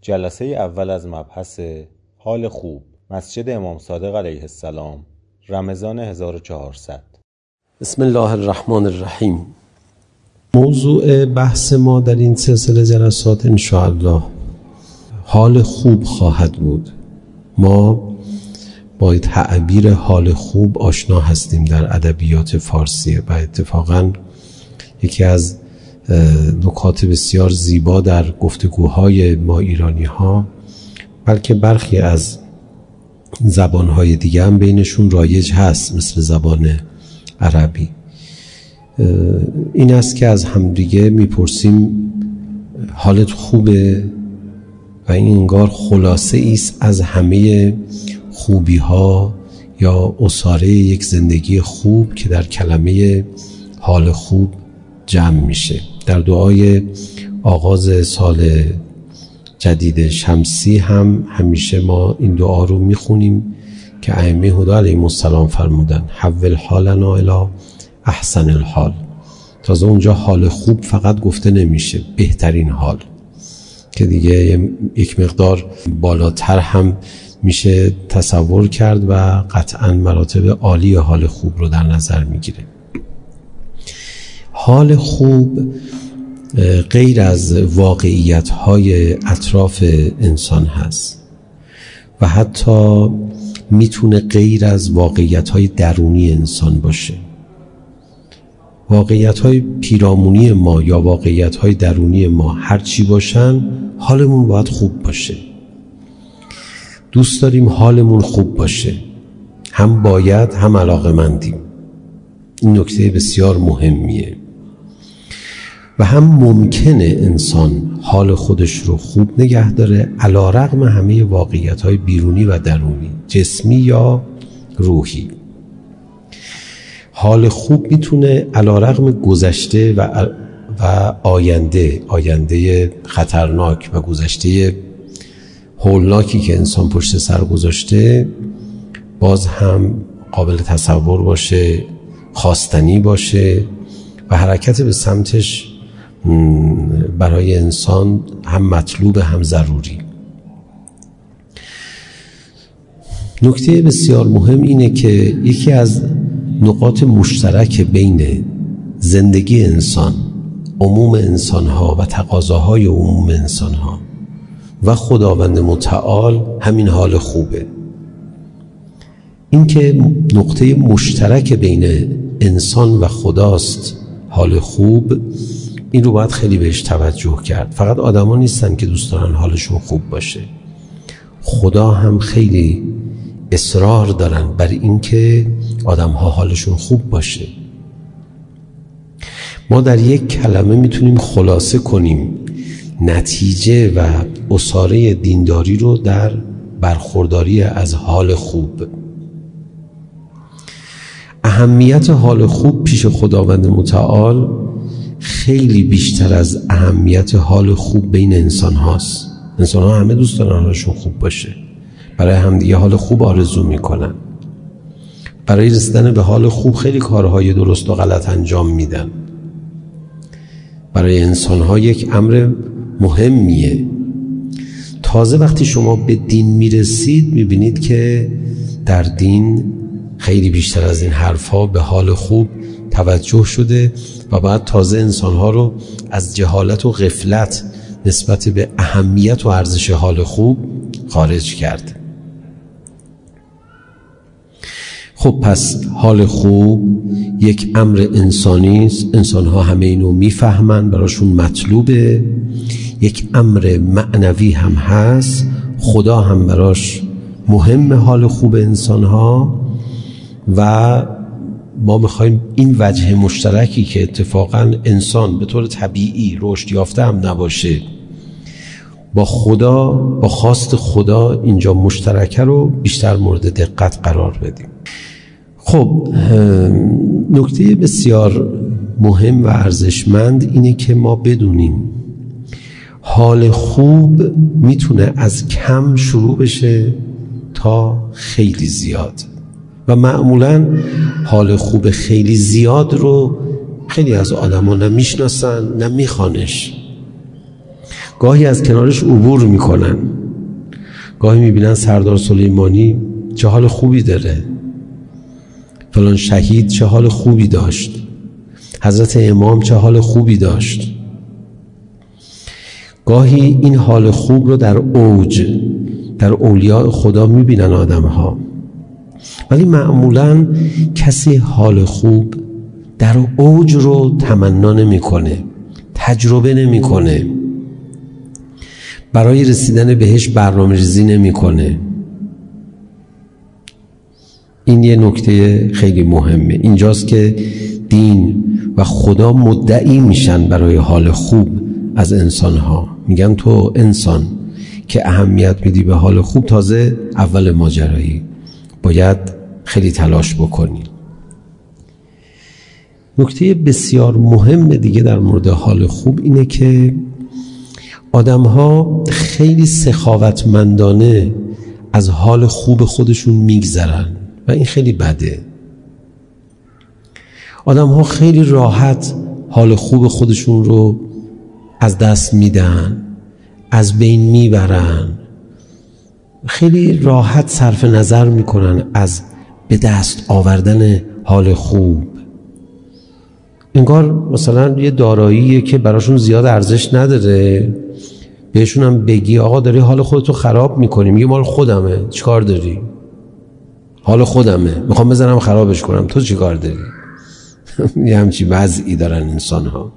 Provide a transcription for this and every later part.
جلسه اول از مبحث حال خوب، مسجد امام صادق علیه السلام، رمضان 1400. بسم الله الرحمن الرحیم. موضوع بحث ما در این سلسله جلسات انشاءالله حال خوب خواهد بود. ما با تعبیر حال خوب آشنا هستیم در ادبیات فارسی و اتفاقاً یکی از نکات بسیار زیبا در گفتگوهای ما ایرانی ها، بلکه برخی از زبانهای دیگه هم بینشون رایج هست مثل زبان عربی، این است که از همدیگه میپرسیم حالت خوبه؟ و این انگار خلاصه ایست از همه خوبی ها یا اساره یک زندگی خوب که در کلمه حال خوب جمع میشه. در دعای آغاز سال جدید شمسی هم همیشه ما این دعا رو میخونیم که ائمه هدی علیهم السلام فرمودن حول حالنا الی احسن الحال. تازه اونجا حال خوب فقط گفته نمیشه، بهترین حال، که دیگه یک مقدار بالاتر هم میشه تصور کرد و قطعا مراتب عالی حال خوب رو در نظر میگیره. حال خوب غیر از واقعیت‌های اطراف انسان هست و حتی میتونه غیر از واقعیت‌های درونی انسان باشه. واقعیت‌های پیرامونی ما یا واقعیت‌های درونی ما هر چی باشن، حالمون باید خوب باشه. دوست داریم حالمون خوب باشه، هم باید هم علاقه‌مندیم. این نکته بسیار مهمیه و هم ممکنه انسان حال خودش رو خوب نگه داره علی رغم همه واقعیت‌های بیرونی و درونی، جسمی یا روحی. حال خوب میتونه علی رغم گذشته و آینده خطرناک و گذشته هولناکی که انسان پشت سر گذاشته باز هم قابل تصور باشه، خواستنی باشه و حرکت به سمتش برای انسان هم مطلوب هم ضروری. نکته بسیار مهم اینه که یکی از نقاط مشترک بین زندگی انسان، عموم انسانها و تقاضاهای عموم انسانها و خداوند متعال همین حال خوبه. این که نقطه مشترک بین انسان و خداست حال خوب، این رو باید خیلی بهش توجه کرد. فقط آدما نیستن که دوست دارن حالشون خوب باشه، خدا هم خیلی اصرار دارن بر این که آدم‌ها حالشون خوب باشه. ما در یک کلمه میتونیم خلاصه کنیم نتیجه و اساره دینداری رو در برخورداری از حال خوب. اهمیت حال خوب پیش خداوند متعال خیلی بیشتر از اهمیت حال خوب بین انسان هاست. انسان ها همه دوست دارن حالشون خوب باشه، برای همدیگه حال خوب آرزو میکنن، برای رسیدن به حال خوب خیلی کارهای درست و غلط انجام میدن. برای انسان ها یک امر مهمیه. تازه وقتی شما به دین میرسید میبینید که در دین خیلی بیشتر از این حرفا به حال خوب توجه شده و بعد تازه انسانها رو از جهالت و غفلت نسبت به اهمیت و ارزش حال خوب خارج کرد. خب پس حال خوب یک امر انسانی است، انسانها همه اینو میفهمن، براشون مطلوبه. یک امر معنوی هم هست، خدا هم براش مهم حال خوب انسانها و ما میخوایم این وجه مشترکی که اتفاقا انسان به طور طبیعی رشد یافته هم نباشه با خدا، با خواست خدا اینجا مشترکه رو بیشتر مورد دقت قرار بدیم. خب نکته بسیار مهم و ارزشمند اینه که ما بدونیم حال خوب میتونه از کم شروع بشه تا خیلی زیاد و معمولا حال خوب خیلی زیاد رو خیلی از آدم ها نمیشناسن نمیخوانش. گاهی از کنارش عبور میکنن، گاهی میبینن سردار سلیمانی چه حال خوبی داره، فلان شهید چه حال خوبی داشت، حضرت امام چه حال خوبی داشت. گاهی این حال خوب رو در اوج، در اولیاء خدا میبینن آدم ها، ولی معمولا کسی حال خوب در اوج رو تمنا نمیکنه، تجربه نمیکنه، برای رسیدن بهش برنامه‌ریزی نمیکنه. این یه نکته خیلی مهمه. اینجاست که دین و خدا مدعی میشن برای حال خوب از انسانها. میگن تو انسان که اهمیت میدی به حال خوب، تازه اول ماجرایی، باید خیلی تلاش بکنی. نکته بسیار مهم دیگه در مورد حال خوب اینه که آدم‌ها خیلی سخاوتمندانه از حال خوب خودشون میگذرن و این خیلی بده. آدم‌ها خیلی راحت حال خوب خودشون رو از دست میدن، از بین میبرن، خیلی راحت صرف نظر میکنن از به دست آوردن حال خوب. انگار مثلا یه داراییه که براشون زیاد ارزش نداره، بهشون هم بگی آقا داری حال خودتو خراب میکنی، میگه مال خودمه، چیکار داری؟ حال خودمه، میخوام بزنم خرابش کنم، تو چیکار داری؟ یه همچی وضعی دارن انسان ها.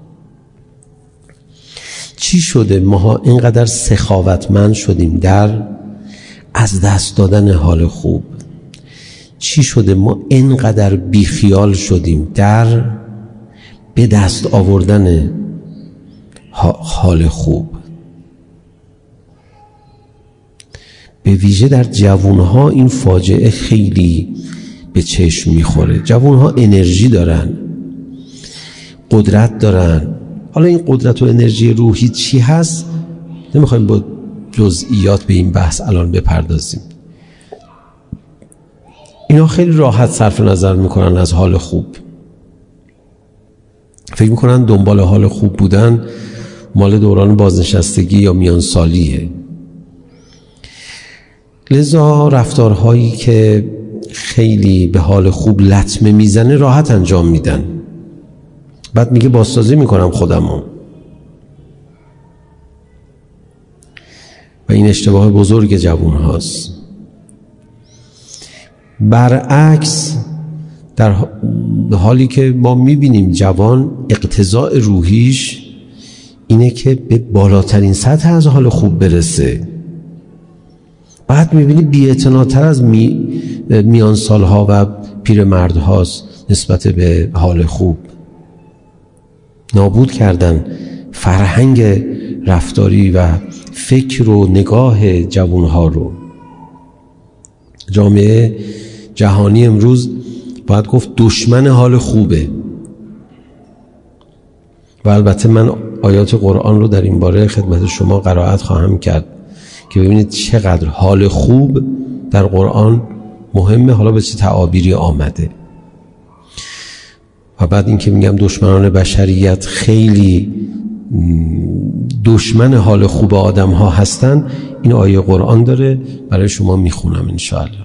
چی شده ماها اینقدر سخاوتمند شدیم در از دست دادن حال خوب؟ چی شده ما اینقدر بیخیال شدیم در به دست آوردن حال خوب؟ به ویژه در جوانها این فاجعه خیلی به چشم میخوره. جوانها انرژی دارن، قدرت دارن. حالا این قدرت و انرژی روحی چی هست؟ نمیخوایم با جزئیات به این بحث الان بپردازیم. اینا خیلی راحت صرف نظر میکنن از حال خوب، فکر میکنن دنبال حال خوب بودن مال دوران بازنشستگی یا میان سالیه. لذا رفتارهایی که خیلی به حال خوب لطمه میزنه راحت انجام میدن. بعد میگه بازسازی میکنم خودمو. و این اشتباه بزرگ جوان هاست. برعکس در حالی که ما میبینیم جوان اقتضاء روحیش اینه که به بالاترین سطح از حال خوب برسه، بعد میبینی بی‌اعتناتر از میان سالها و پیرمرد هاست نسبت به حال خوب. نابود کردن فرهنگ رفتاری و فکر و نگاه جوانها رو. جامعه جهانی امروز باید گفت دشمن حال خوبه. و البته من آیات قرآن رو در این باره خدمت شما قرائت خواهم کرد که ببینید چقدر حال خوب در قرآن مهمه، حالا به چه تعابیری آمده. و بعد این که میگم دشمنان بشریت خیلی دشمن حال خوب آدم ها هستن، این آیه قرآن داره، برای شما میخونم انشاءالله.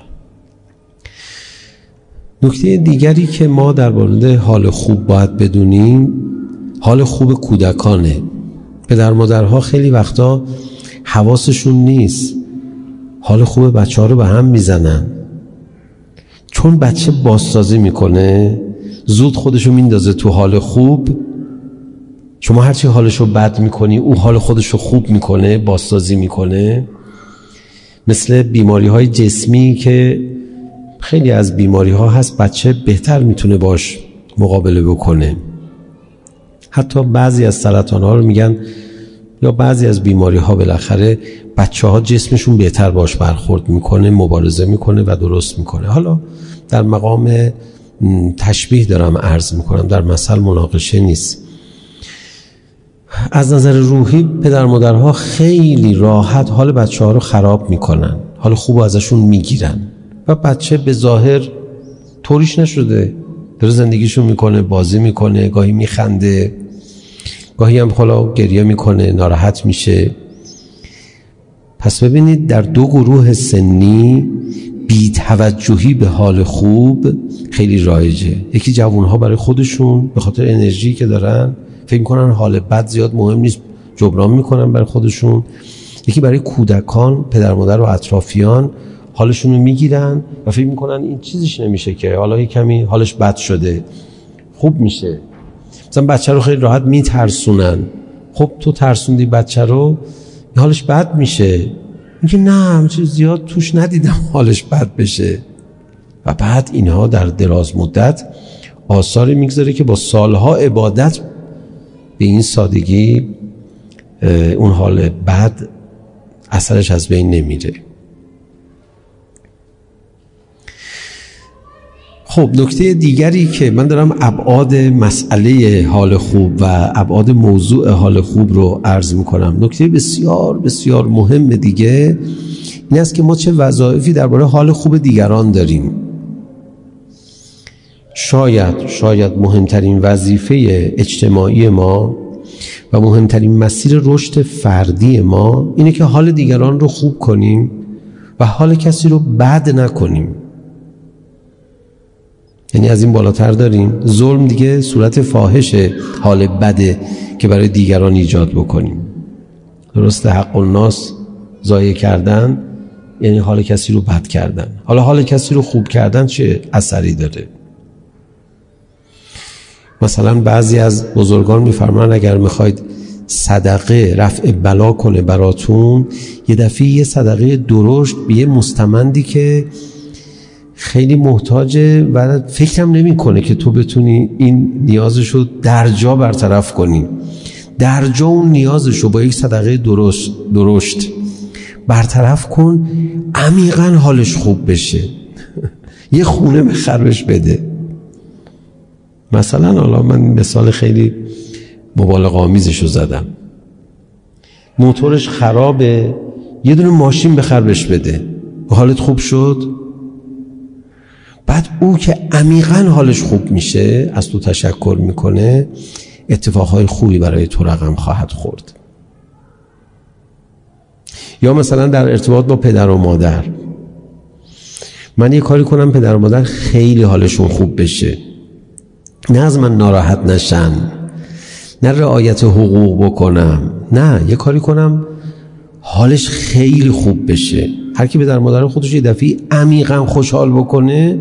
نکته دیگری که ما در مورد حال خوب باید بدونیم، حال خوب کودکانه. پدر مادرها خیلی وقتا حواسشون نیست، حال خوب بچه ها رو به هم میزنن. چون بچه بازسازی میکنه زود خودشو میندازه تو حال خوب. شما هرچی حالشو بد میکنی او حال خودشو خوب میکنه، بازسازی میکنه. مثل بیماری های جسمی که خیلی از بیماری ها هست بچه بهتر میتونه باش مقابله بکنه. حتی بعضی از سرطان ها رو میگن یا بعضی از بیماری ها بالاخره بچه ها جسمشون بهتر باش برخورد میکنه، مبارزه میکنه و درست میکنه. حالا در مقام تشبیه دارم عرض میکنم، در مثل مناقشه نیست. از نظر روحی پدر مادرها خیلی راحت حال بچه ها رو خراب میکنن، حال خوب ازشون میگیرن و بچه به ظاهر طوریش نشده، داره زندگیشو میکنه، بازی میکنه، گاهی میخنده، گاهی هم حالا گریه میکنه، ناراحت میشه. پس ببینید در دو گروه سنی بی‌توجهی به حال خوب خیلی رایجه. یکی جوانها برای خودشون به خاطر انرژی که دارن فکر میکنن حال بد زیاد مهم نیست، جبران میکنن برای خودشون. یکی برای کودکان، پدر مادر و اطرافیان حالشون رو میگیرن و فکر میکنن این چیزیش نمیشه که حالا یه کمی حالش بد شده خوب میشه. مثلا بچه رو خیلی راحت میترسونن. خب تو ترسوندی بچه رو، حالش بد میشه. میگه نه چیز زیاد توش ندیدم حالش بد بشه. و بعد اینها در دراز مدت آثاری میگذاره که با سالها عبادت به این سادگی اون حال بد اثرش از بین نمیره. خب نکته دیگری که من دارم ابعاد مسئله حال خوب و ابعاد موضوع حال خوب رو عرض میکنم. نکته بسیار بسیار مهم دیگه این است که ما چه وظایفی درباره حال خوب دیگران داریم. شاید مهمترین وظیفه اجتماعی ما و مهمترین مسیر رشد فردی ما اینه که حال دیگران رو خوب کنیم و حال کسی رو بد نکنیم. یعنی از این بالاتر داریم؟ ظلم دیگه صورت فاحش حال بده که برای دیگران ایجاد بکنیم. درسته؟ حق الناس ضایع کردن یعنی حال کسی رو بد کردن. حالا حال کسی رو خوب کردن چه اثری داره؟ مثلا بعضی از بزرگان میفرمان اگر میخواید صدقه رفع بلا کنه براتون، یه دفعه یه صدقه درشت به یه مستمندی که خیلی محتاجه و فکرم نمی کنه که تو بتونی این نیازشو در جا برطرف کنی، در جا اون نیازشو با یک صدقه درشت برطرف کن، عمیقاً حالش خوب بشه. یه خونه به خربش بده. مثلا حالا من مثال خیلی مبالغه آمیزشو زدم، موتورش خرابه، یه دونه ماشین به خربش بده، حالت خوب شد. بعد او که عمیقاً حالش خوب میشه، از تو تشکر میکنه، اتفاقهای خوبی برای تو رقم خواهد خورد. یا مثلا در ارتباط با پدر و مادر، من یه کاری کنم پدر و مادر خیلی حالشون خوب بشه، نه از من ناراحت نشن، نه رعایت حقوق بکنم، نه یه کاری کنم حالش خیلی خوب بشه. هر کی پدر مادر خودش یه دفعه عمیقاً خوشحال بکنه،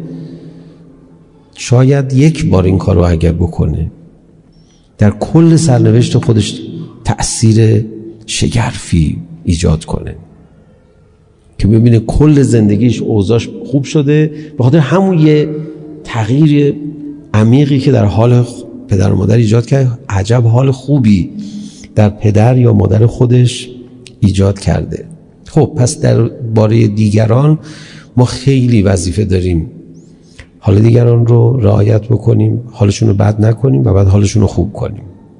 شاید یک بار این کارو اگر بکنه، در کل سرنوشت خودش تأثیر شگرفی ایجاد کنه که ببینه کل زندگیش اوضاعش خوب شده به خاطر همون یه تغییر عمیقی که در حال پدر و مادر ایجاد کرد. عجب حال خوبی در پدر یا مادر خودش ایجاد کرده. خب پس در باره دیگران ما خیلی وظیفه داریم، حال دیگران رو رعایت بکنیم، حالشون رو بد نکنیم و بعد حالشون رو خوب کنیم.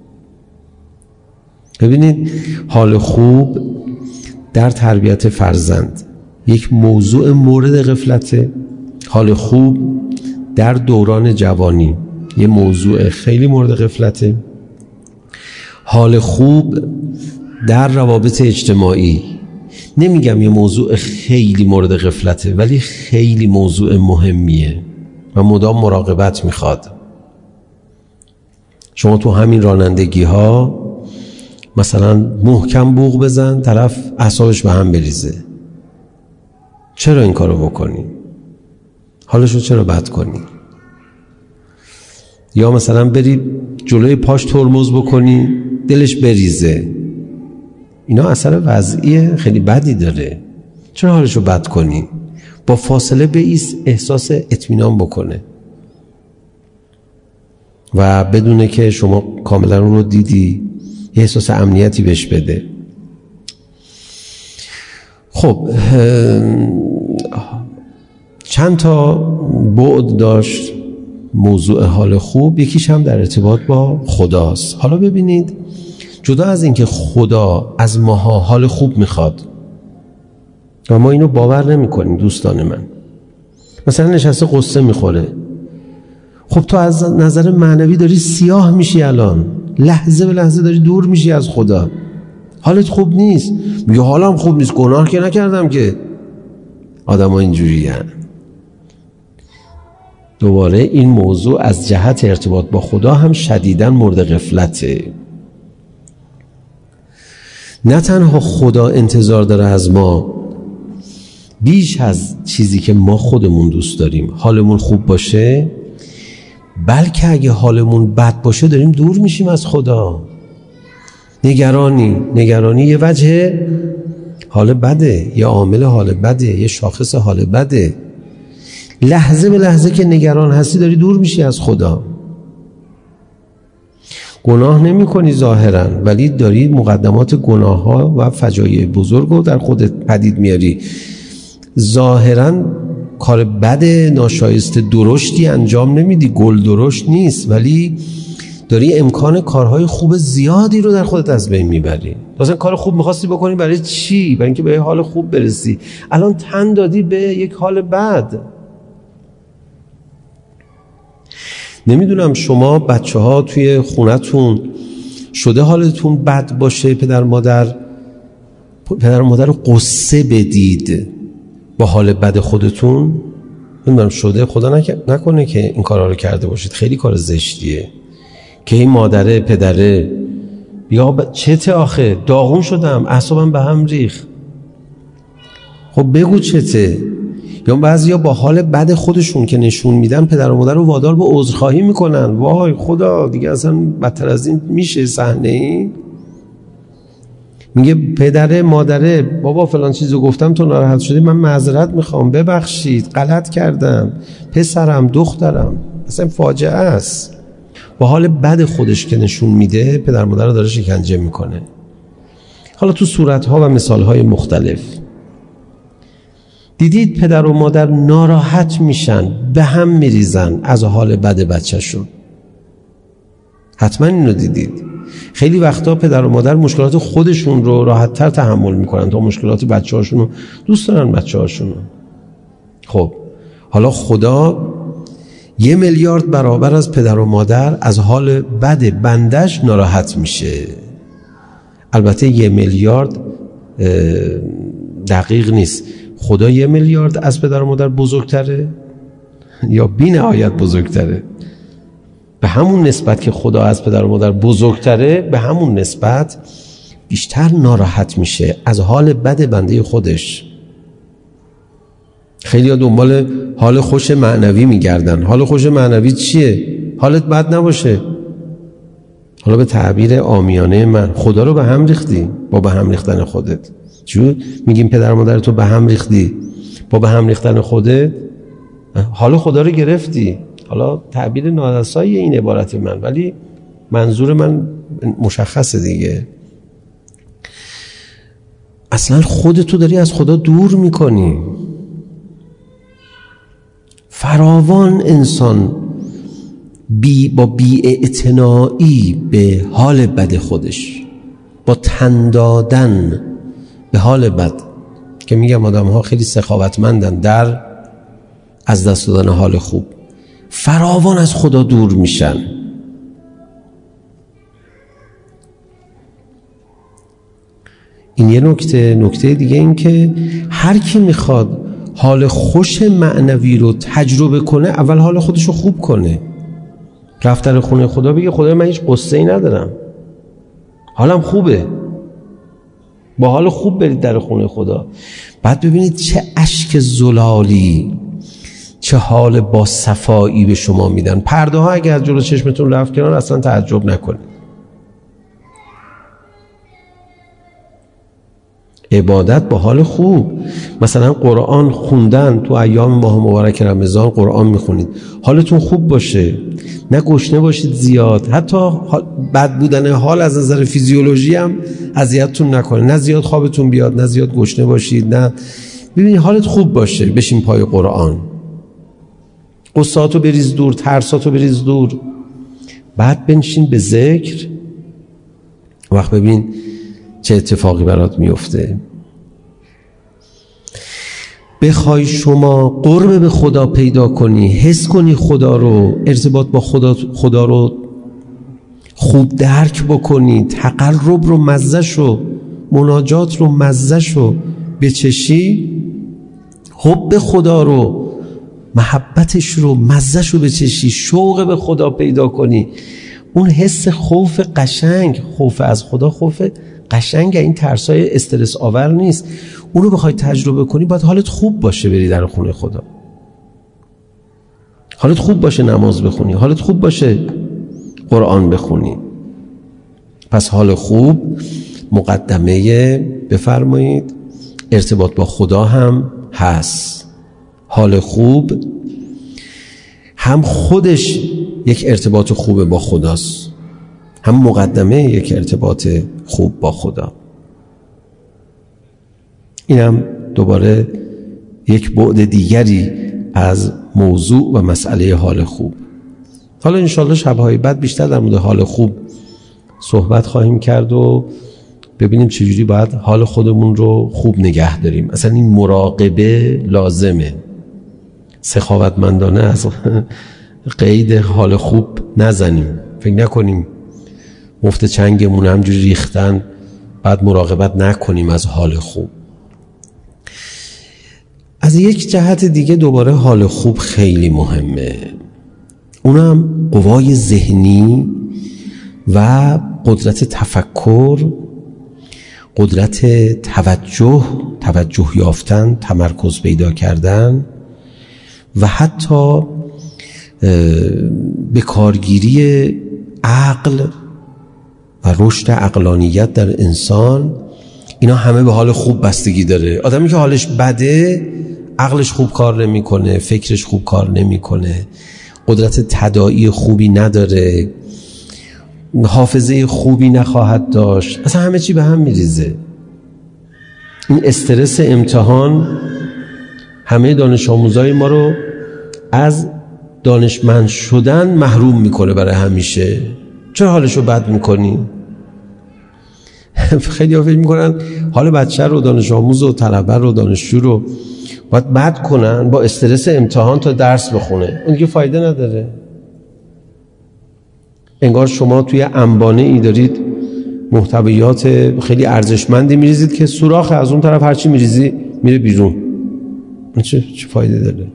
ببینید حال خوب در تربیت فرزند یک موضوع مورد غفلته. حال خوب در دوران جوانی یه موضوع خیلی مورد غفلته. حال خوب در روابط اجتماعی، نمیگم یه موضوع خیلی مورد غفلته، ولی خیلی موضوع مهمیه و مدام مراقبت میخواد. شما تو همین رانندگی ها مثلا محکم بوق بزن، طرف اعصابش به هم بریزه. چرا این کارو بکنی؟ حالشو چرا بد کنی؟ یا مثلا بری جلوی پاش ترمز بکنی دلش بریزه. اینا اثر وضعی خیلی بدی داره. چرا حالشو بد کنی؟ با فاصله بایست، احساس اطمینان بکنه و بدونه که شما کاملا اون رو دیدی، یه احساس امنیتی بهش بده. خب چند تا بعد داشت موضوع حال خوب، یکیش هم در ارتباط با خداست. حالا ببینید، جدا از این که خدا از ماها حال خوب میخواد و ما اینو باور نمی کنیم دوستان من، مثلا نشسته قصه میخوره، خب تو از نظر معنوی داری سیاه میشی، الان لحظه به لحظه داری دور میشی از خدا. حالت خوب نیست. میگه حالم خوب نیست، گناه که نکردم که. آدم ها اینجوری هن. دوباره این موضوع از جهت ارتباط با خدا هم شدیداً مورد غفلته. نه تنها خدا انتظار داره از ما بیش از چیزی که ما خودمون دوست داریم حالمون خوب باشه، بلکه اگه حالمون بد باشه داریم دور میشیم از خدا. نگرانی یه وجه حال بده، یه عامل حال بده، یه شاخص حال بده. لحظه به لحظه که نگران هستی داری دور میشی از خدا. گناه نمی کنی ظاهرا، ولی داری مقدمات گناه ها و فجایع بزرگ رو در خودت پدید میاری. ظاهرا کار بد ناشایسته درشتی انجام نمیدی، گل درشت نیست، ولی داری امکان کارهای خوب زیادی رو در خودت از بین میبری. مثلا کار خوب میخواستی بکنی برای چی؟ برای اینکه به حال خوب برسی. الان تن دادی به یک حال بد. نمیدونم شما بچه ها توی خونتون شده حالتون بد باشه پدر مادر رو قصه بدید با حال بد خودتون؟ نمیدونم شده، خدا نکنه که این کارا رو کرده باشید. خیلی کار زشتیه که این مادره پدره بیا چته آخه داغون شدم اعصابم به هم ریخت. خب بگو چته. یا بعضیا با حال بد خودشون که نشون میدن پدر و مادر رو وادار به عذرخواهی میکنن. وای خدا دیگه اصلا بدتر از این میشه صحنه ای؟ میگه پدره مادره بابا فلان چیزو گفتم تو ناراحت شدی، من معذرت میخوام، ببخشید، غلط کردم، پسرم دخترم. اصلا فاجعه است. با حال بد خودش که نشون میده پدر مادر رو داره شکنجه میکنه. حالا تو صورتها و مثالهای مختلف دیدید پدر و مادر ناراحت میشن، به هم میریزن از حال بد بچه‌شون. حتما اینو دیدید. خیلی وقتا پدر و مادر مشکلات خودشون رو راحت‌تر تحمل میکنن تا مشکلات بچه‌هاشون رو. دوست دارن بچه‌هاشون رو. خب حالا خدا 1 میلیارد برابر از پدر و مادر از حال بد بندش ناراحت میشه. البته 1 میلیارد دقیق نیست. خدا 1 میلیارد از پدر و مادر بزرگتره یا بی نهایت بزرگتره؟ به همون نسبت که خدا از پدر و مادر بزرگتره، به همون نسبت بیشتر ناراحت میشه از حال بد بنده خودش. خیلی ها دنبال حال خوش معنوی میگردن. حال خوش معنوی چیه؟ حالت بد نباشه. حالا به تعبیر عامیانه من، خدا رو به هم ریختی با به هم ریختن خودت. چون میگیم پدر و مادر تو به هم ریختی با به هم ریختن خودت، حالا خدا رو گرفتی. حالا تعبیر نادرسایی این عبارت من، ولی منظور من مشخصه دیگه. اصلا خودتو داری از خدا دور میکنی. فراوان انسان با بی‌اعتنایی به حال بد خودش، با تن دادن به حال بد، که میگم آدم ها خیلی سخاوتمندن در از دست دادن حال خوب، فراوان از خدا دور میشن. این یه نکته دیگه این که هر کی میخواد حال خوش معنوی رو تجربه کنه اول حال خودش رو خوب کنه. رفت در خونه خدا بگه خدای من هیچ قصه ای ندارم، حالم خوبه. با حال خوب برید در خونه خدا، بعد ببینید چه اشک زلالی، چه حال با صفایی به شما میدن. پرده ها اگر جلو چشمتون رفت کنار اصلا تعجب نکنید. عبادت با حال خوب، مثلا قرآن خوندن تو ایام ماه مبارک رمضان، قرآن میخونید حالتون خوب باشه، نه گشنه باشید زیاد، حتی بد بودن حال از نظر فیزیولوژی هم اذیتتون نکنه، نه زیاد خوابتون بیاد، نه زیاد گشنه باشید، نه ببینید حالت خوب باشه. بشین پای قرآن، قصاتو بریز دور، ترساتو بریز دور، بعد بنشین به ذکر. وقت ببین چه اتفاقی برات میفته. بخوای شما قرب به خدا پیدا کنی، حس کنی خدا رو، ارتباط با خدا رو خوب درک بکنی، تقرب رو، مزه‌ش رو مناجات رو مزهش رو بچشی، حب خدا رو، محبتش رو، مزهش رو بچشی، شوق به خدا پیدا کنی، اون حس خوف قشنگ، خوف از خدا، خوف قشنگ، این ترسای استرس آور نیست، اونو بخوای تجربه کنی باید حالت خوب باشه بری در خونه خدا، حالت خوب باشه نماز بخونی، حالت خوب باشه قرآن بخونی. پس حال خوب مقدمه بفرمایید ارتباط با خدا هم هست. حال خوب هم خودش یک ارتباط خوب با خداست، هم مقدمه یک ارتباط خوب با خدا. اینم دوباره یک بعد دیگری از موضوع و مسئله حال خوب. حالا انشالله شب‌های بعد بیشتر در مورد حال خوب صحبت خواهیم کرد و ببینیم چجوری باید حال خودمون رو خوب نگه داریم. اصلا این مراقبه لازمه، سخاوتمندانه از قید حال خوب نزنیم، فکر نکنیم مفت چنگمون همجوری ریختن بعد مراقبت نکنیم از حال خوب. از یک جهت دیگه دوباره حال خوب خیلی مهمه، اونم قوای ذهنی و قدرت تفکر، قدرت توجه یافتن، تمرکز پیدا کردن و حتی به کارگیری عقل و رشد عقلانیت در انسان. اینا همه به حال خوب بستگی داره. آدمی که حالش بده عقلش خوب کار نمیکنه، فکرش خوب کار نمیکنه، قدرت تداعی خوبی نداره، حافظه خوبی نخواهد داشت، اصلا همه چی به هم میریزه. این استرس امتحان همه دانش آموزای ما رو از دانشمند شدن محروم میکنه برای همیشه. چرا حالشو بد میکنی؟ خیلی ها فکر میکنن حال بچه رو، دانش آموز و طلبه رو، دانشجو رو باید بد کنن با استرس امتحان تا درس بخونه. اون دیگه فایده نداره. انگار شما توی انبانه ای دارید محتویات خیلی ارزشمندی میریزید که سوراخ از اون طرف هرچی میریزی میره بیرون. چه فایده داره؟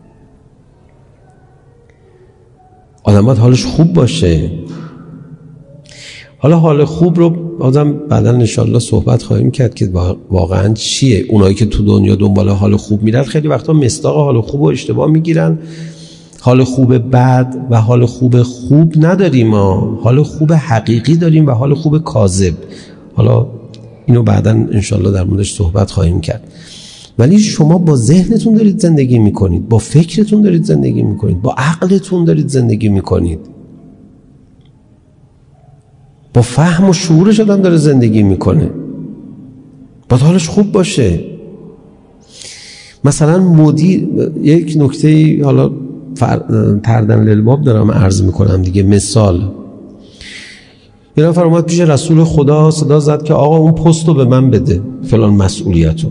آدم باید حالش خوب باشه. حالا حال خوب رو آدم بعدا انشالله صحبت خواهیم کرد که واقعا چیه. اونایی که تو دنیا دنبال حال خوب میرن خیلی وقتا مصداق حال خوب رو اشتباه میگیرن. حال خوب بد و حال خوب نداریم، حال خوب حقیقی داریم و حال خوب کاذب. حالا اینو بعدا انشالله در موردش صحبت خواهیم کرد. ولی شما با ذهنتون دارید زندگی میکنید، با فکرتون دارید زندگی میکنید، با عقلتون دارید زندگی میکنید، با فهم و شعورش آدم داره زندگی میکنه. باید حالش خوب باشه. مثلا مدیر، یک نکته حالا تردن للباب دارم عرض میکنم دیگه، مثال یه نفر اومد پیش رسول خدا صدا زد که آقا اون پست رو به من بده، فلان مسئولیت رو.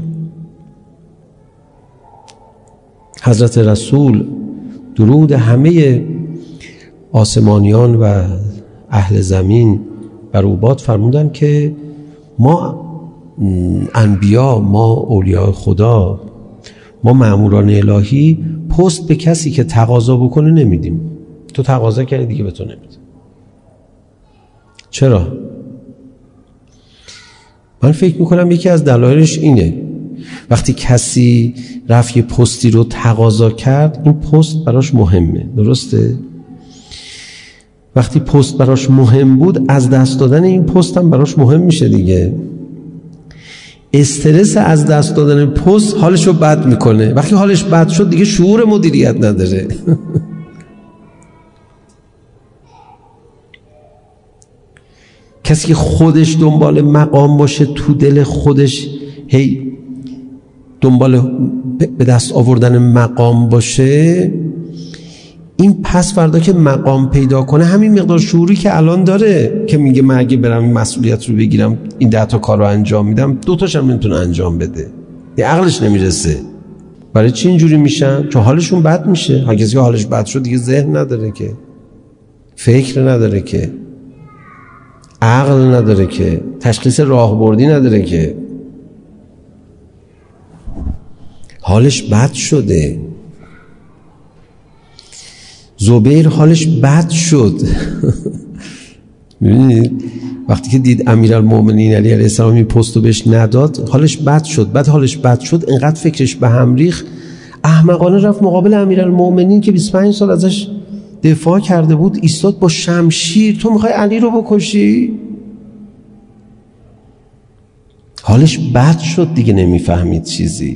حضرت رسول درود همه آسمانیان و اهل زمین بر او باد فرمودن که ما انبیا، ما اولیاء خدا، ما مأموران الهی پست به کسی که تقاضا بکنه نمیدیم. تو تقاضا کردی دیگه به تو نمیدیم. چرا؟ من فکر میکنم یکی از دلایلش اینه وقتی کسی رفت یه پستی رو تقاضا کرد، این پست براش مهمه، درسته؟ وقتی پست براش مهم بود، از دست دادن این پست هم براش مهم میشه دیگه. استرس از دست دادن پست حالش رو بد میکنه. وقتی حالش بد شد دیگه شعور مدیریت نداره. کسی که خودش دنبال مقام باشه، تو دل خودش هی دنبال به دست آوردن مقام باشه، این پس فردا که مقام پیدا کنه همین مقدار شعوری که الان داره که میگه من اگه برم این مسئولیت رو بگیرم، این 10 تا کار رو انجام میدم، 2 تاش هم نمیتونه انجام بده، یه عقلش نمیرسه. برای چی اینجوری میشن؟ چون حالشون بد میشه. هر کسی که حالش بد شد دیگه ذهن نداره، که فکر نداره، که عقل نداره که، تشخیص راهبردی نداره که، حالش بد شده. زبیر حالش بد شد. می‌بینید وقتی که دید امیرالمومنین علی علیه السلام این پستو بهش نداد، حالش بد شد. بعد حالش بد شد، انقدر فکرش به هم ریخت، احمقانه رفت مقابل امیرالمومنین که 25 سال ازش دفاع کرده بود، ایستاد با شمشیر. تو میخوای علی رو بکشی؟ حالش بد شد دیگه، نمیفهمید چیزی.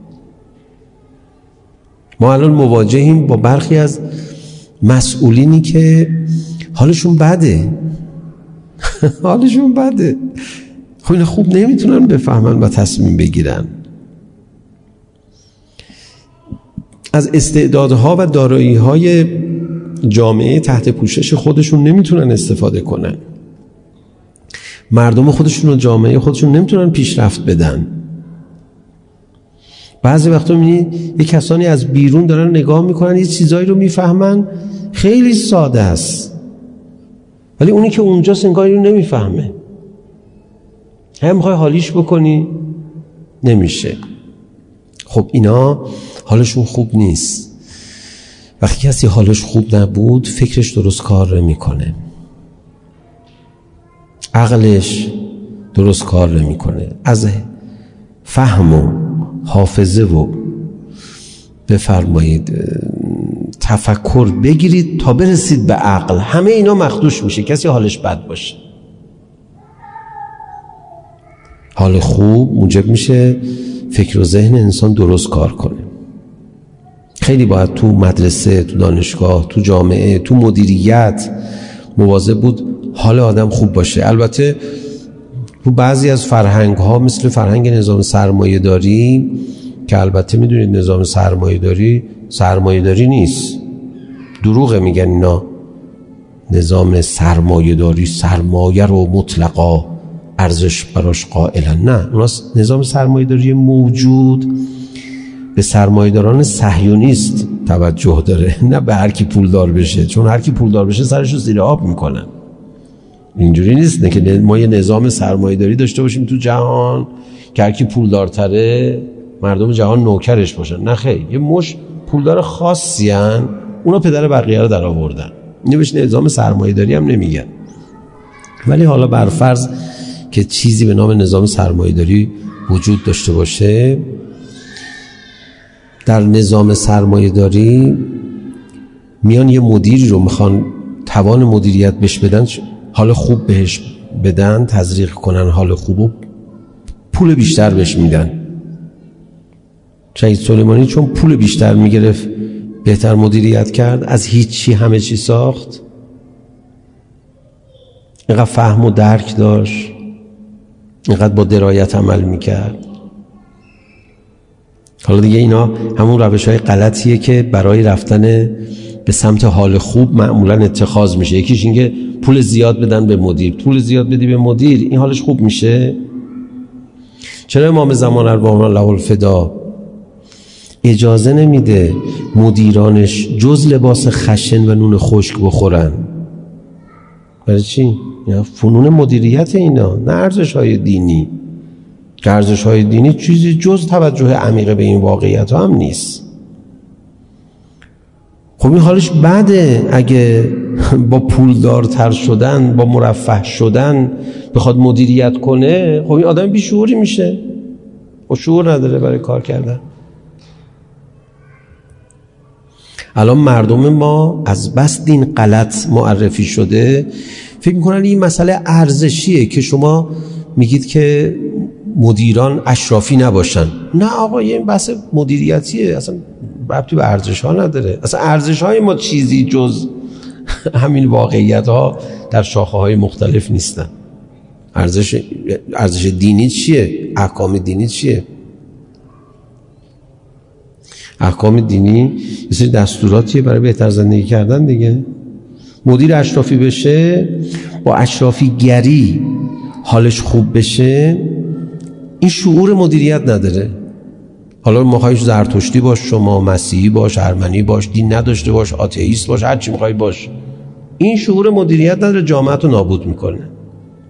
ما الان مواجهیم با برخی از مسئولینی که حالشون بده. حالشون بده. خب اینا خوب نمیتونن بفهمن و تصمیم بگیرن. از استعدادها و دارایی‌های جامعه تحت پوشش خودشون نمیتونن استفاده کنن. مردم خودشون و جامعه خودشون نمیتونن پیشرفت بدن. بعضی وقتا می‌بینی یه کسانی از بیرون دارن نگاه میکنن، یه چیزایی رو میفهمن خیلی ساده است، ولی اونی که اونجاست انگار اینو نمیفهمه. هم میخوای حالیش بکنی نمیشه. خب اینا حالشون خوب نیست. وقتی کسی حالش خوب نبود، فکرش درست کار نمیکنه، عقلش درست کار نمیکنه. از فهم و حافظه و بفرمایید تفکر بگیرید تا برسید به عقل. همه اینا مخدوش میشه کسی حالش بد باشه. حال خوب موجب میشه فکر و ذهن انسان درست کار کنه. خیلی باید تو مدرسه، تو دانشگاه، تو جامعه، تو مدیریت مواظب بود حال آدم خوب باشه. البته تو بعضی از فرهنگ ها مثل فرهنگ نظام سرمایه داری که البته میدونید نظام سرمایه داری نیست، دروغه میگن اینا. نظام سرمایه داری سرمایه رو مطلقا ارزش براش قائلن. نه، اونا نظام سرمایه داری موجود به سرمایه‌داران صهیونیست توجه داره، نه به هر کی پولدار بشه، چون هر کی پولدار بشه سرشو زیر آب میکنن. اینجوری نیست نه که ما یه نظام سرمایه‌داری داشته باشیم تو جهان که هر کی پولدارتره مردم جهان نوکرش باشن. نه خیر، یه مش پولدار خاصی ان، اونا پدر بقیه رو در آوردن. اینو بهش نظام سرمایه‌داری هم نمیگن. ولی حالا بر فرض که چیزی به نام نظام سرمایه‌داری وجود داشته باشه، در نظام سرمایه‌داری میان یه مدیری رو میخوان توان مدیریت بهش بدن، حال خوب بهش بدن، تزریق کنن حال خوبو، پول بیشتر بهش میدن. شهید سلیمانی چون پول بیشتر میگرفت بهتر مدیریت کرد، از هیچی همه چی ساخت. اینقدر فهم و درک داشت، اینقدر با درایت عمل میکرد. حالا دیگه اینا همون روش‌های غلطیه که برای رفتن به سمت حال خوب معمولاً اتخاذ میشه. یکیش اینکه پول زیاد بدن به مدیر. پول زیاد بدی به مدیر، این حالش خوب میشه؟ چرا امام زمان ارواحنا له الفدا اجازه نمیده مدیرانش جز لباس خشن و نون خشک بخورن؟ برای چی؟ فنون مدیریت اینا، نه ارزش‌های دینی. که ارزش‌های دینی چیزی جز توجه عمیق به این واقعیت هم نیست. خب این حالش بده اگه با پولدارتر شدن، با مرفه شدن بخواد مدیریت کنه. خب این آدم بیشعوری میشه، با شعور نداره برای کار کردن. الان مردم ما از بس دین غلط معرفی شده فکر میکنن این مسئله ارزشیه که شما میگید که مدیران اشرافی نباشن. نه آقا، این بحث مدیریتیه، اصلا ربطی به ارزش ها نداره. اصلا ارزش های ما چیزی جز همین واقعیت ها در شاخه های مختلف نیستن. ارزش دینی چیه؟ احکام دینی چیه؟ احکام دینی یه سری دستوراتیه برای بهتر زندگی کردن دیگه. مدیر اشرافی بشه، با اشرافی گری حالش خوب بشه، این شعور مدیریت نداره. حالا میخوای زرتشتی باش، شما مسیحی باش، ارمنی باش، دین نداشته باش، آتئیست باش، هر چی میخوای باش، این شعور مدیریت نداره، جامعه رو نابود میکنه.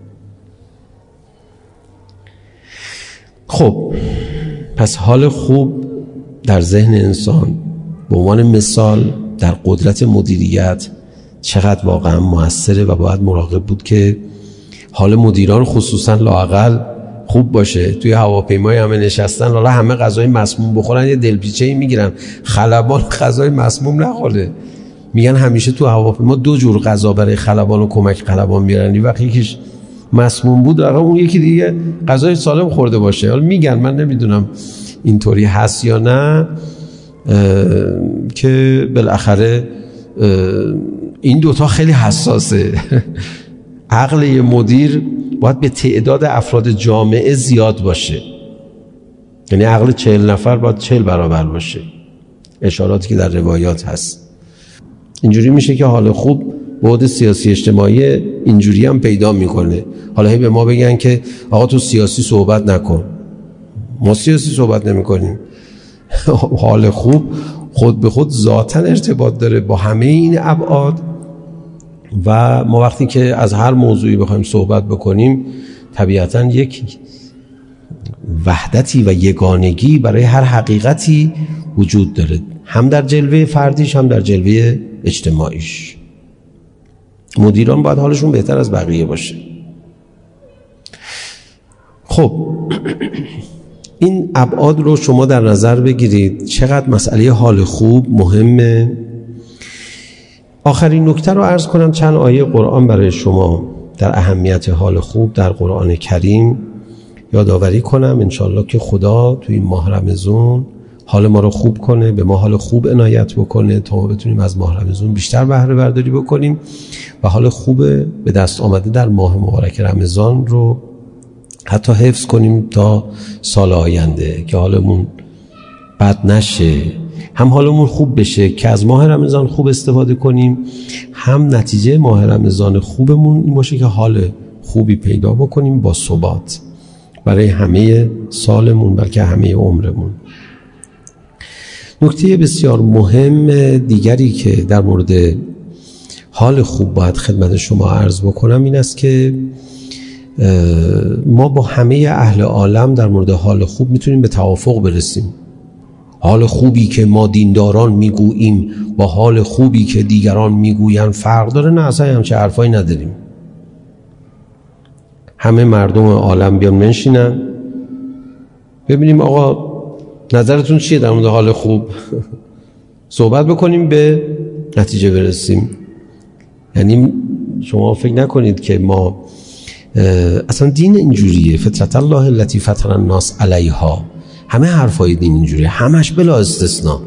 خب پس حال خوب در ذهن انسان به عنوان مثال در قدرت مدیریت چقدر واقعا موثره و باید مراقب بود که حال مدیران خصوصا لااقل خوب باشه. توی هواپیمای همه نشستن، حالا همه غذای مسموم بخورن یه دلپیچه‌ای میگیرن، خلبان غذای مسموم نخوره. میگن همیشه تو هواپیما 2 جور غذا برای خلبان و کمک خلبان میارن، وقتی یکیش مسموم بود اون یکی دیگه غذای سالم خورده باشه. حالا میگن، من نمیدونم اینطوری هست یا نه، که بالاخره این دوتا خیلی حساسه. عقل یه مدیر باید به تعداد افراد جامعه زیاد باشه، یعنی عقل 40 نفر باید 40 برابر باشه، اشاراتی که در روایات هست. اینجوری میشه که حال خوب بعد سیاسی اجتماعی اینجوری هم پیدا میکنه. حالا هی به ما بگن که آقا تو سیاسی صحبت نکن، ما سیاسی صحبت نمی کنیم. حال خوب خود به خود ذاتاً ارتباط داره با همه این ابعاد و ما وقتی که از هر موضوعی بخوایم صحبت بکنیم طبیعتاً یک وحدتی و یگانگی برای هر حقیقتی وجود داره، هم در جلوه فردیش هم در جلوه اجتماعیش. مدیران باید حالشون بهتر از بقیه باشه. خب این ابعاد رو شما در نظر بگیرید چقدر مسئله حال خوب مهمه. آخرین نکته رو عرض کنم، چند آیه قرآن برای شما در اهمیت حال خوب در قرآن کریم یادآوری کنم، انشالله که خدا توی این ماه رمضان حال ما رو خوب کنه، به ما حال خوب عنایت بکنه تا ما بتونیم از ماه رمضان بیشتر بهره برداری بکنیم و حال خوب به دست آمده در ماه مبارک رمضان رو حتی حفظ کنیم تا سال آینده، که حالمون بد نشه، هم حالمون خوب بشه که از ماه رمضان خوب استفاده کنیم، هم نتیجه ماه رمضان خوبمون این باشه که حال خوبی پیدا بکنیم با ثبات برای همه سالمون، بلکه همه عمرمون. نکته بسیار مهم دیگری که در مورد حال خوب باید خدمت شما عرض بکنم این است که ما با همه اهل عالم در مورد حال خوب میتونیم به توافق برسیم. حال خوبی که ما دینداران میگوییم با حال خوبی که دیگران میگویند فرق داره؟ نه، اصلا همچه حرفایی نداریم. همه مردم عالم بیان منشینن ببینیم آقا نظرتون چیه در مورد حال خوب، صحبت بکنیم به نتیجه برسیم. یعنی شما فکر نکنید که ما اصلا دین اینجوریه، فطرت الله التي فطر الناس علیها، همه حرفای دین اینجوریه، همش بلا استثناء.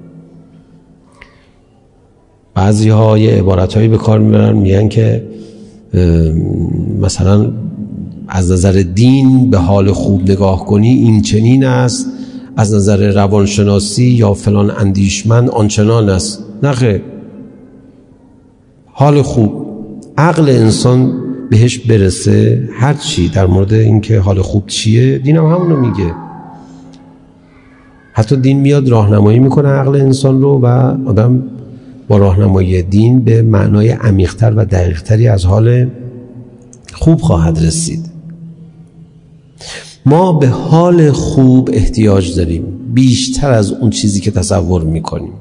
بعضی ها یه عبارت هایی به کار میبرن، میگن که مثلا از نظر دین به حال خوب نگاه کنی این چنین است، از نظر روانشناسی یا فلان اندیشمند آنچنان است. نه خیر، حال خوب عقل انسان بهش برسه، هر چی در مورد این که حال خوب چیه دین هم همونو میگه. حتی دین میاد راهنمایی میکنه عقل انسان رو و آدم با راهنمایی دین به معنای عمیق‌تر و دقیق‌تری از حال خوب خواهد رسید. ما به حال خوب احتیاج داریم بیشتر از اون چیزی که تصور میکنیم.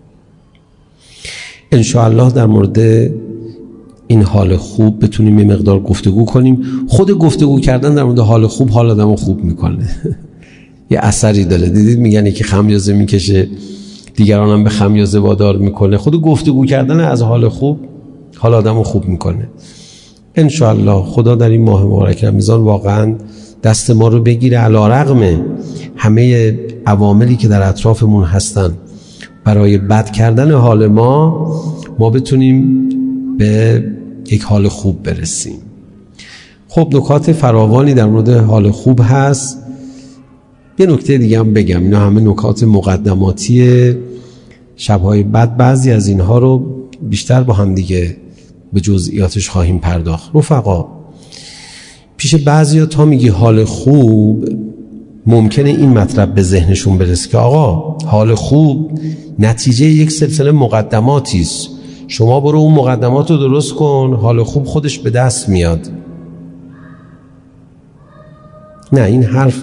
انشاءالله در مورد این حال خوب بتونیم یه مقدار گفتگو کنیم. خود گفتگو کردن در مورد حال خوب حال آدمو خوب میکنه. یه اثری داره، دیدید میگن یکی خمیازه میکشه دیگران هم به خمیازه وادار میکنه. خود گفتگو کردن از حال خوب حال آدمو خوب میکنه. انشاءالله خدا در این ماه مبارک رمضان واقعا دست ما رو بگیره، علی رغم همه عواملی که در اطرافمون هستن برای بد کردن حال ما بتونیم به یک حال خوب برسیم. خب نکات فراوانی در مورد حال خوب هست. یه نکته دیگه هم بگم، اینا همه نکات مقدماتی، شبهای بعد بعضی از اینها رو بیشتر با هم دیگه به جزئیاتش خواهیم پرداخت. رفقا پیش بعضیا تا میگی حال خوب ممکنه این مطلب به ذهنشون برسه که آقا حال خوب نتیجه یک سلسله مقدماتی است، شما برو اون مقدمات رو درست کن حال خوب خودش به دست میاد. نه، این حرف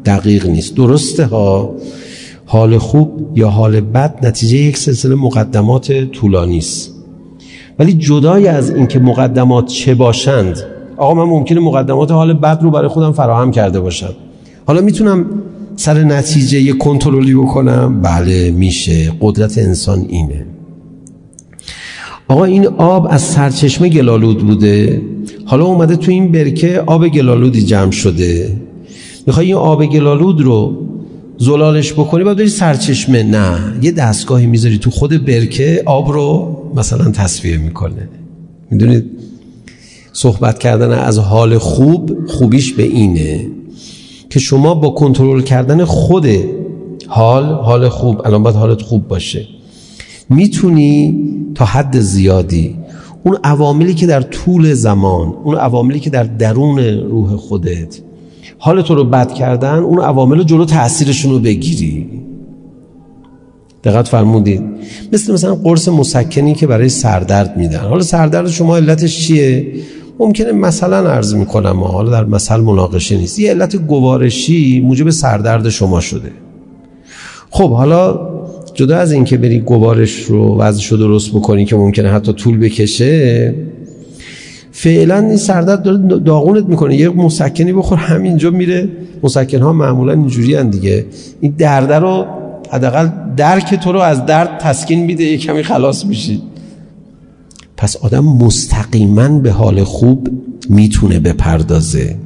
دقیق نیست. درسته ها، حال خوب یا حال بد نتیجه یک سلسله مقدمات طولانی است، ولی جدای از این که مقدمات چه باشند، آقا من ممکنه مقدمات حال بد رو برای خودم فراهم کرده باشم، حالا میتونم سر نتیجه یک کنترلی بکنم؟ بله میشه. قدرت انسان اینه. آقا این آب از سرچشمه گلالود بوده، حالا اومده تو این برکه آب گلالودی جمع شده، میخوای این آب گلالود رو زلالش بکنی باید بری سرچشمه؟ نه، یه دستگاهی میذاری تو خود برکه آب رو مثلا تصفیه میکنه. میدونید صحبت کردن از حال خوب، خوبیش به اینه که شما با کنترل کردن خود حال خوب، الان باید حالت خوب باشه، میتونی تا حد زیادی اون عواملی که در طول زمان، اون عواملی که در درون روح خودت حالت رو بد کردن، اون عوامل رو جلو تأثیرشون رو بگیری. دقت فرمودید؟ مثلا قرص مسکنی که برای سردرد میدن. حالا سردرد شما علتش چیه؟ ممکنه مثلا عرض میکنم، حالا در مثل مناقشه نیست، یه علت گوارشی موجب سردرد شما شده. خب حالا جدا از این که بری گوارش رو وضعش رو درست بکنی که ممکنه حتی طول بکشه، فعلا این سردرد داره داغونت میکنه، یه مسکنی بخور همینجا میره. مسکن ها معمولا اینجوری هن دیگه، این درد رو حداقل درک تو رو از درد تسکین میده، یه کمی خلاص میشی. پس آدم مستقیما به حال خوب میتونه بپردازه.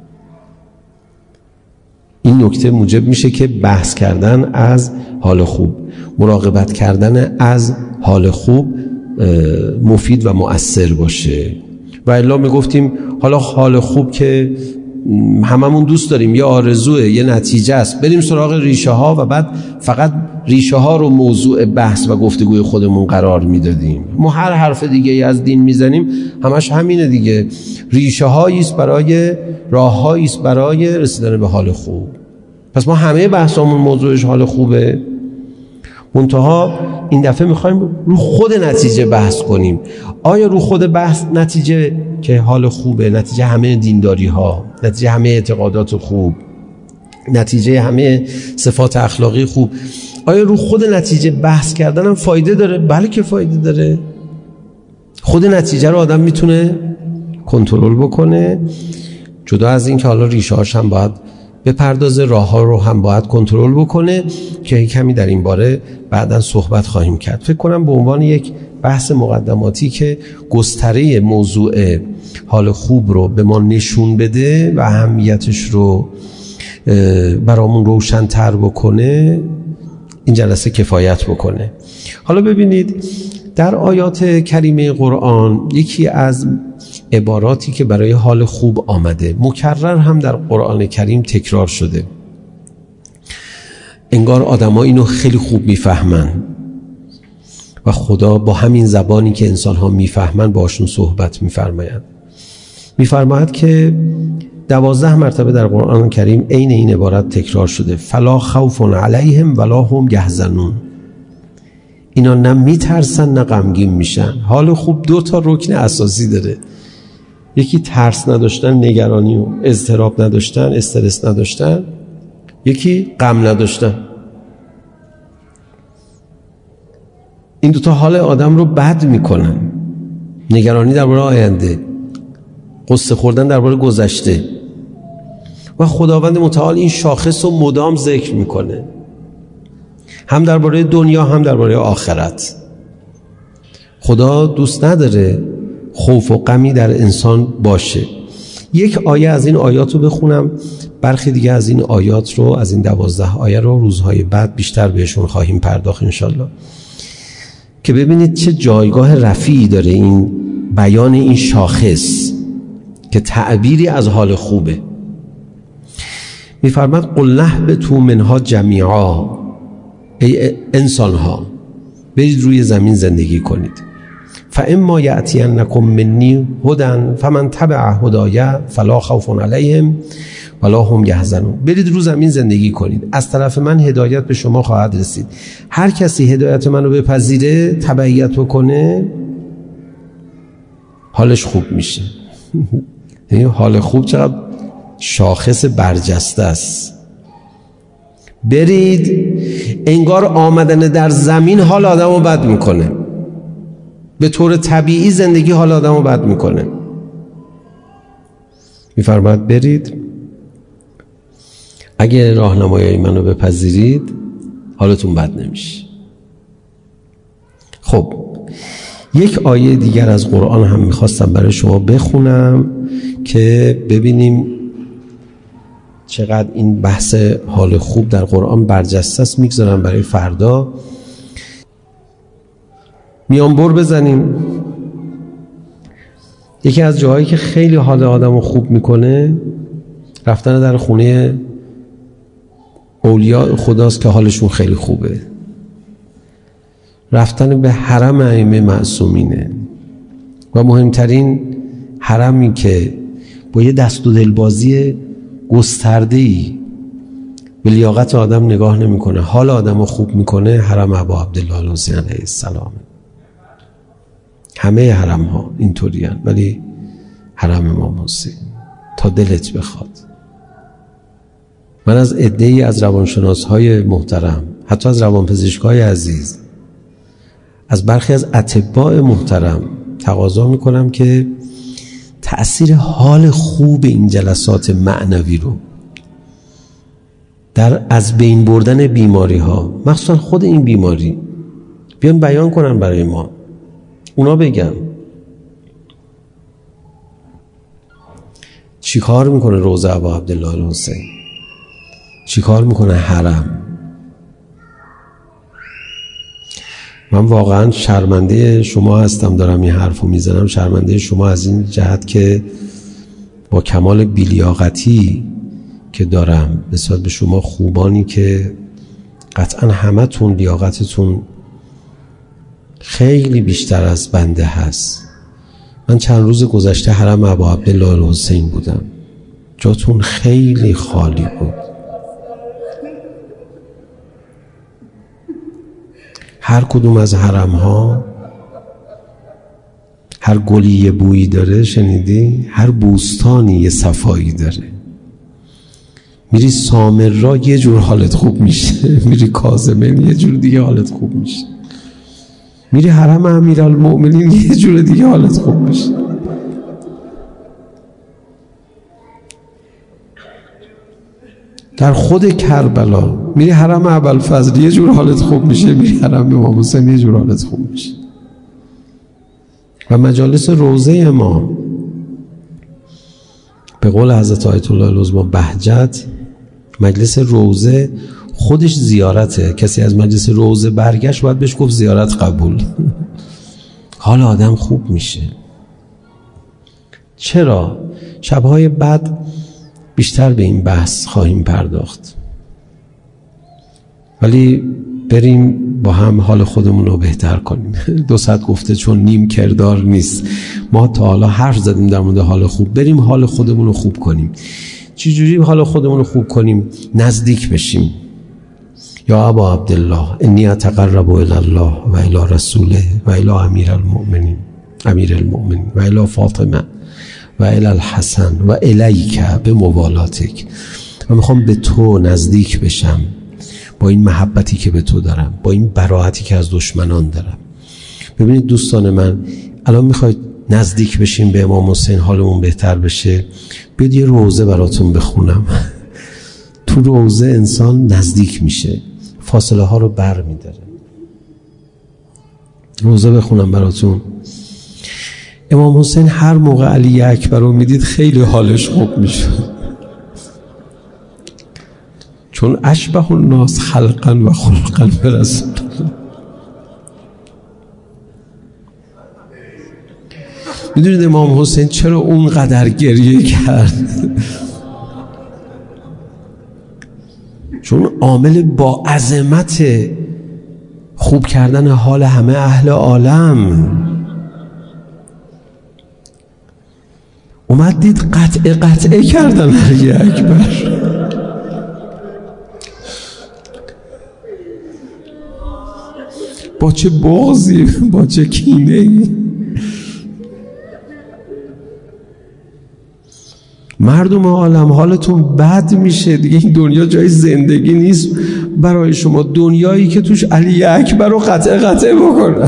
این نکته موجب میشه که بحث کردن از حال خوب، مراقبت کردن از حال خوب مفید و مؤثر باشه. و الا میگفتیم حالا حال خوب که هممون دوست داریم، یه آرزوه، یه نتیجه است، بریم سراغ ریشه ها و بعد فقط ریشه ها رو موضوع بحث و گفتگوی خودمون قرار میدادیم. ما هر حرف دیگه ای از دین میزنیم همش همینه دیگه، ریشه هایی است برای راههایی است برای رسیدن به حال خوب. پس ما همه بحثامون موضوعش حال خوبه، منتها این دفعه میخوایم رو خود نتیجه بحث کنیم. آیا رو خود بحث نتیجه که حال خوبه، نتیجه همه دینداری ها، نتیجه همه اعتقادات خوب، نتیجه همه صفات اخلاقی خوب، آیا رو خود نتیجه بحث کردن هم فایده داره؟ بله که فایده داره. خود نتیجه رو آدم میتونه کنترل بکنه، جدا از این که حالا ریشه هاش هم باید به پرداز، راه ها رو هم باید کنترل بکنه که کمی در این باره بعداً صحبت خواهیم کرد. فکر کنم به عنوان یک بحث مقدماتی که گستره موضوع حال خوب رو به ما نشون بده و اهمیتش رو برامون روشن‌تر بکنه، این جلسه کفایت بکنه. حالا ببینید در آیات کریمه قرآن یکی از عباراتی که برای حال خوب آمده، مکرر هم در قرآن کریم تکرار شده، انگار آدم‌ها اینو خیلی خوب میفهمن و خدا با همین زبانی که انسان‌ها میفهمن باشون صحبت میفرماید که 12 مرتبه در قرآن کریم عین این عبارت تکرار شده، فلا خوف علیهم ولا هم یحزنون. اینا نه میترسن نه غمگین میشن. حال خوب 2 تا رکن اساسی داره، یکی ترس نداشتن، نگرانی و اضطراب نداشتن، استرس نداشتن، یکی غم نداشتن. این 2 تا حال آدم رو بد میکنن. نگرانی درباره آینده، قصه خوردن درباره گذشته. و خداوند متعال این شاخص رو مدام ذکر میکنه، هم درباره دنیا هم درباره آخرت. خدا دوست نداره خوف و غمی در انسان باشه. یک آیه از این آیات رو بخونم، برخی دیگه از این آیات رو، از این 12 آیه رو روزهای بعد بیشتر بهشون خواهیم پرداخت انشالله، که ببینید چه جایگاه رفیعی داره این بیان این شاخص که تعبیری از حال خوبه. میفرماد قل نهبطوا منها جمیعا، ای انسان‌ها برید روی زمین زندگی کنید، فاما یأتینکم منی هدی فمن تبع هدای فلا خوف علیهم ولا هم یحزنون. برید روی زمین زندگی کنید، از طرف من هدایت به شما خواهد رسید. هر کسی هدایت منو بپذیره، تبعیت بکنه، حالش خوب میشه. حال خوب چقدر شاخص برجسته است. برید. انگار آمدن در زمین حال آدم رو بد میکنه، به طور طبیعی زندگی حال آدم رو بد میکنه. میفرماید برید، اگه راهنمایی منو بپذیرید حالتون بد نمیشه. خب یک آیه دیگر از قرآن هم میخواستم برای شما بخونم که ببینیم چقدر این بحث حال خوب در قرآن برجسته است. میگذارم برای فردا میانبر بزنیم. یکی از جاهایی که خیلی حال آدم رو خوب میکنه رفتن در خونه اولیاء خداست که حالشون خیلی خوبه، رفتن به حرم ائمه معصومینه و مهمترین حرمی که با یه دست و دلبازی گسترده‌ای به لیاقت آدم نگاه نمی‌کنه، حال آدم رو خوب میکنه، حرم ابا عبدالله الحسین علیه السلام. همه حرم ها اینطوری هن، ولی حرم امام حسین تا دلت بخواد. من از عده‌ای از روانشناس‌های محترم، حتی از روانپزشکای عزیز، از برخی از اطباء محترم تقاضا میکنم که تأثیر حال خوب این جلسات معنوی رو در از بین بردن بیماری ها، مخصوصا خود این بیماری، بیان بیان کنن برای ما، اونا بگن چی کار میکنه روضه ابا عبدالله الحسین، چی کار میکنه حرم. من واقعا شرمنده شما هستم دارم این حرفو میزنم، شرمنده شما از این جهت که با کمال بی‌لیاقتی که دارم نسبت به شما خوبانی که قطعا همتون لیاقتتون خیلی بیشتر از بنده هست. من چند روز گذشته حرم ابا عبدالله الحسین بودم، جاتون خیلی خالی بود. هر کدوم از حرم ها هر گلی یه بویی داره، شنیدی؟ هر بوستانی یه صفایی داره. میری سامرا یه جور حالت خوب میشه، میری کاظمین یه جور دیگه حالت خوب میشه، میری حرم امیرالمؤمنین یه جور دیگه حالت خوب میشه. در خود کربلا میری حرم ابوالفضل یه جور حالت خوب میشه، میری حرم امام حسین یه جور حالت خوب میشه. و مجالس روضه ما به قول حضرت آیت الله العظمی بهجت، مجلس روضه خودش زیارته. کسی از مجلس روضه برگشت باید بهش گفت زیارت قبول. حال آدم خوب میشه. چرا؟ شبهای بعد بیشتر به این بحث خواهیم پرداخت، ولی بریم با هم حال خودمون رو بهتر کنیم. 2 ساعت گفته چون نیم کردار نیست. ما تا حالا حرف زدیم در مورد حال خوب، بریم حال خودمون رو خوب کنیم. چجوری حال خودمون رو خوب کنیم؟ نزدیک بشیم. یا ابا عبدالله انی اتقرب الی الله و الی رسوله و الی امیرالمؤمنین و الی فاطمه و الی الحسن و الیک به موالاتک. و میخوام به تو نزدیک بشم با این محبتی که به تو دارم، با این براءتی که از دشمنان دارم. ببینید دوستان من، الان میخواید نزدیک بشیم به امام حسین، حالمون بهتر بشه، بیاد یه روضه براتون بخونم. تو روضه انسان نزدیک میشه، فاصله ها رو بر میداره. روضه بخونم براتون. امام حسین هر موقع علی اکبر رو میدید خیلی حالش خوب میشه، چون اشبه الناس خلقا و خلقا برسول. میدونید امام حسین چرا اونقدر گریه کرد؟ چون عامل با عظمت خوب کردن حال همه اهل عالم اومد دید قطعه کردن علی اکبر. با چه بغضی، با چه کینه‌ای. مردم عالم حالتون بد میشه دیگه، این دنیا جای زندگی نیست برای شما، دنیایی که توش علی اکبر رو قطعه بکنن.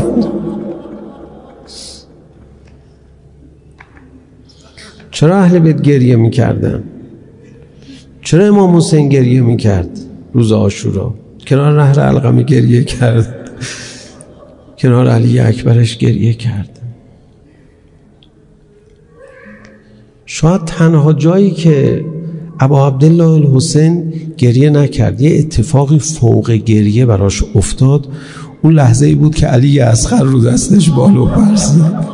چرا اهل بیت گریه میکردن؟ چرا امام حسین گریه میکرد روز عاشورا؟ کنار نهر علقمه گریه کرد، کنار علی اکبرش گریه کرد. شاید تنها جایی که ابا عبدالله الحسین گریه نکرد، یه اتفاقی فوق گریه براش افتاد، اون لحظه ای بود که علی اصغر رو دستش بالا پرسید.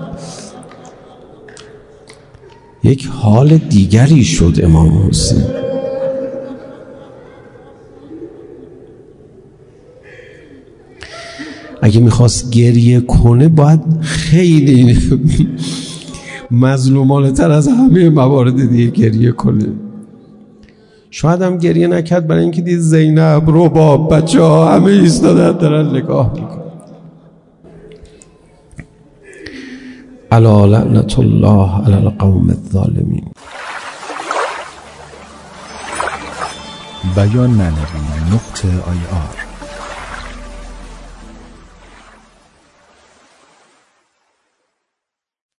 یک حال دیگری شد امام حسین. اگه میخواست گریه کنه باید خیلی مظلومانه تر از همه موارد دیگه گریه کنه. شاید هم گریه نکرد برای اینکه دید زینب، رباب، بچه ها همه ایستادن دارن نگاه میکنن. الا لعنت الله علی القوم الظالمین. بیان معنوی .ir